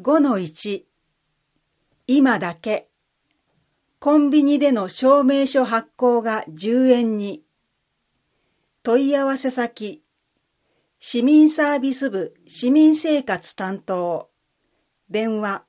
5-1 今だけコンビニでの証明書発行が10円に。問い合わせ先市民サービス部市民生活担当電話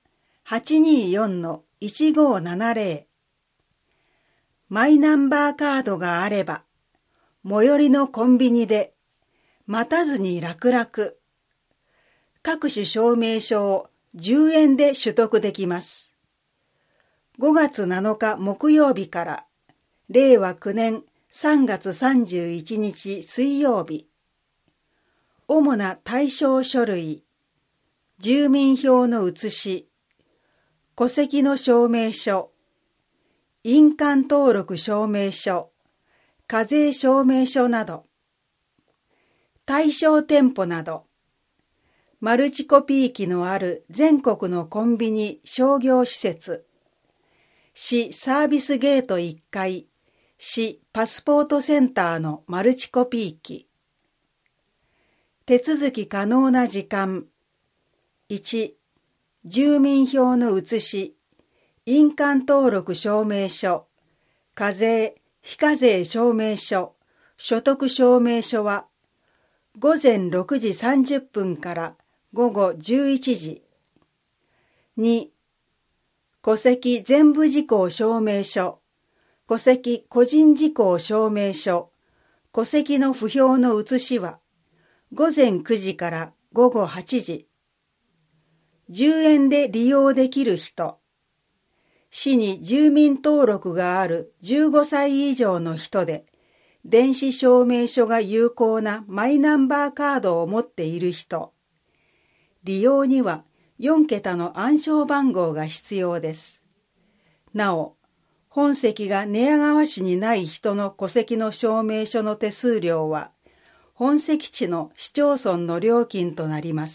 824-1570 マイナンバーカードがあれば最寄りのコンビニで待たずに楽々各種証明書を10円で取得できます。5月7日木曜日から令和9年3月31日水曜日。主な対象書類、住民票の写し、戸籍の証明書、印鑑登録証明書、課税証明書など。対象店舗など。マルチコピー機のある全国のコンビニ商業施設。市サービスゲート1階、市パスポートセンターのマルチコピー機。手続き可能な時間。1、住民票の写し、印鑑登録証明書、課税、非課税証明書、所得証明書は、午前6時30分から午後11時。2、戸籍全部事項証明書、戸籍個人事項証明書、戸籍の不評の写しは、午前9時から午後8時。10円で利用できる人。市に住民登録がある15歳以上の人で、電子証明書が有効なマイナンバーカードを持っている人。利用には4桁の暗証番号が必要です。なお、本籍が寝屋川市にない人の戸籍の証明書の手数料は、本籍地の市町村の料金となります。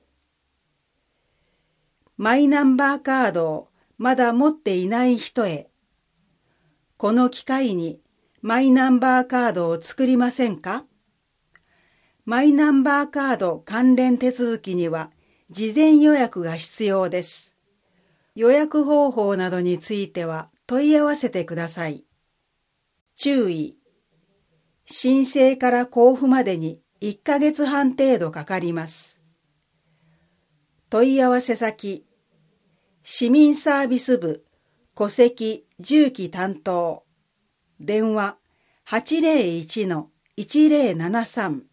マイナンバーカードをまだ持っていない人へ。この機会にマイナンバーカードを作りませんか？マイナンバーカード関連手続きには事前予約が必要です。予約方法などについては問い合わせてください。注意。申請から交付までに1ヶ月半程度かかります。問い合わせ先、市民サービス部戸籍住基担当電話 801-1073